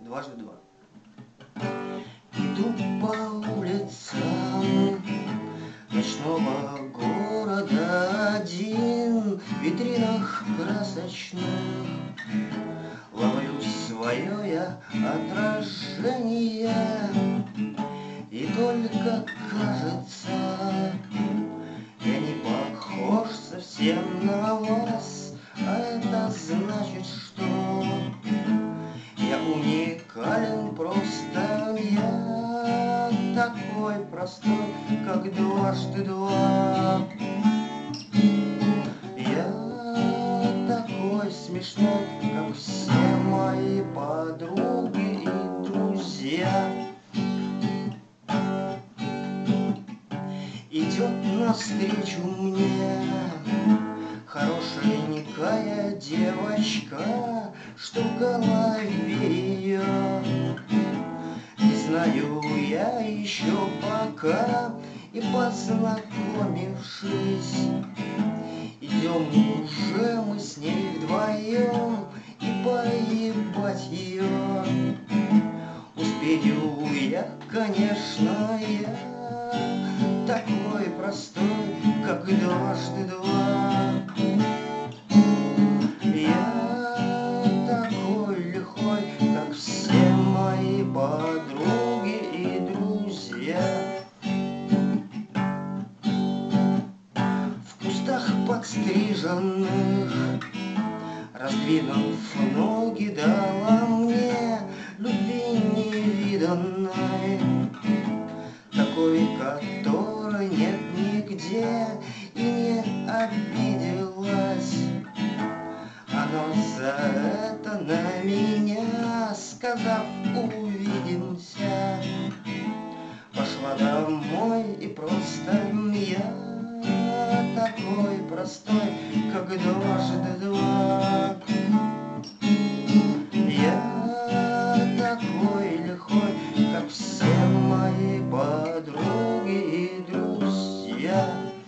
дважды два. Иду по улицам ночного города один, в витринах красочных ловлю свое я отражение, и только кажется, я не похож совсем на вас, а это значит, что я уникален, просто я такой простой, как дважды два. Я такой смешной, как все мои подруги и друзья. Идет навстречу мне хорошенькая девочка, что в голове ее не знаю я еще пока. И познакомившись, идем уже мы с ней вдвоем, и поебать ее успею я, конечно, я такой простой, как дважды два. Я такой лихой, как все мои подруги и друзья. В кустах подстриженных, раздвинув ноги, дала мне любви невиданной, такой, которой нет нигде, и не обиделась она за это на меня, сказав увидимся, пошла домой. И просто я такой простой, как дважды два. Я такой лихой, как все мои подруги и друзья.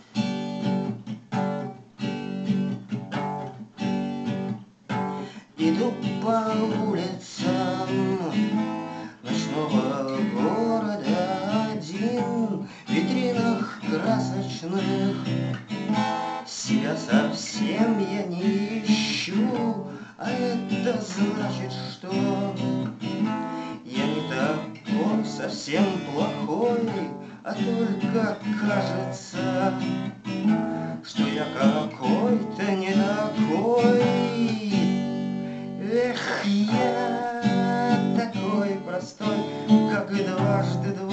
Иду по улицам ночного города один, в витринах красочных себя совсем я не ищу, а это значит, что я не такой совсем плохой, а только кажется, что я какой-то не такой. Эх, я такой простой, как дважды два.